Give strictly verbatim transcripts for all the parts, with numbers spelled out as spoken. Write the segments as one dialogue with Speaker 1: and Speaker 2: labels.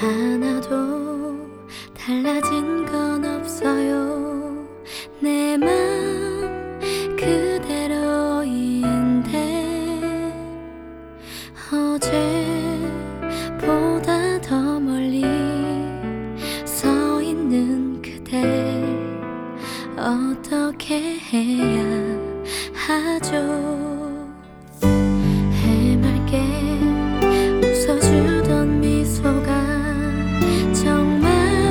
Speaker 1: 하나도 달라진 건 없어요. 내 맘 그대로인데 어제보다 더 멀리 서 있는 그댈 어떻게 해야 하죠? 해맑게 웃어주던 미소가 정말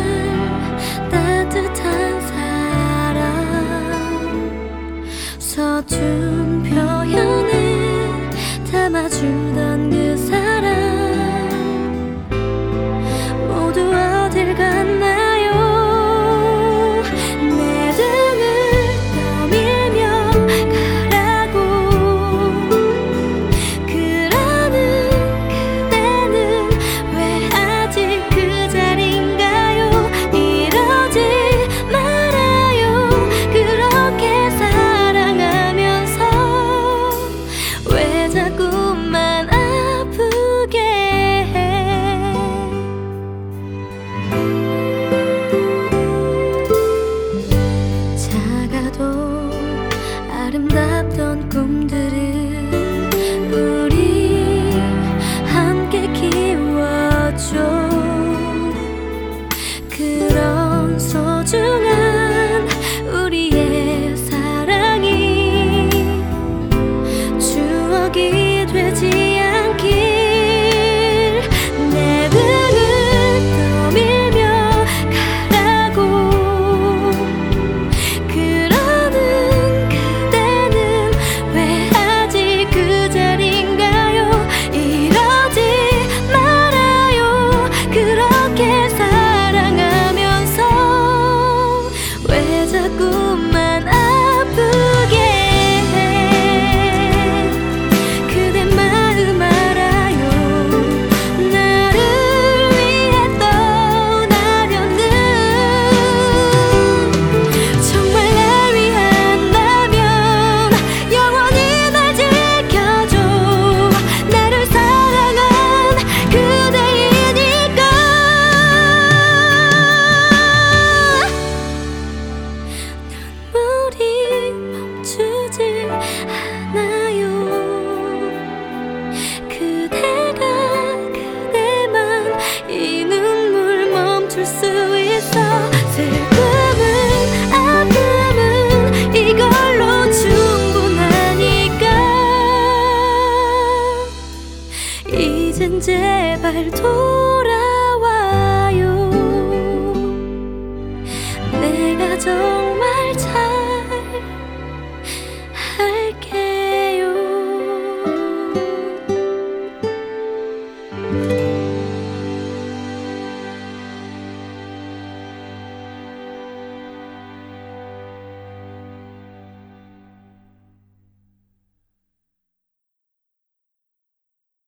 Speaker 1: 따뜻한 사람, 서툰 표현을 담아주던 그 사람 모두 어딜 갔나요? 내 등을 떠밀며 가라고 그러는 그대는 왜 아직 그 자리인가요? 이러지 말아요. 그렇게 사랑하면서 왜 자꾸만 아프게 해? 작아도 아름답던 꿈들을 우리 함께 키워줘. 그런 소중한 우리의 사랑이 추억이 되지 않길. 내 등을 떠밀며 가라고 그러는 그대는 왜 아직 그 자리인가요? 이러지 말아요. 그렇게 사랑하면서 왜 자꾸만 아프게 해? 그대 마음 알아요. 나를 위해 떠나려는 정말 날 위한다면 영원히 날 지켜줘. 나를 사랑한 그대이니까. 눈물이 멈추지 않아요. 그대가 그대만 이 눈물 멈출 수 있어. 슬픔은 아픔은 이걸로 충분하니까 이젠 제발 돌아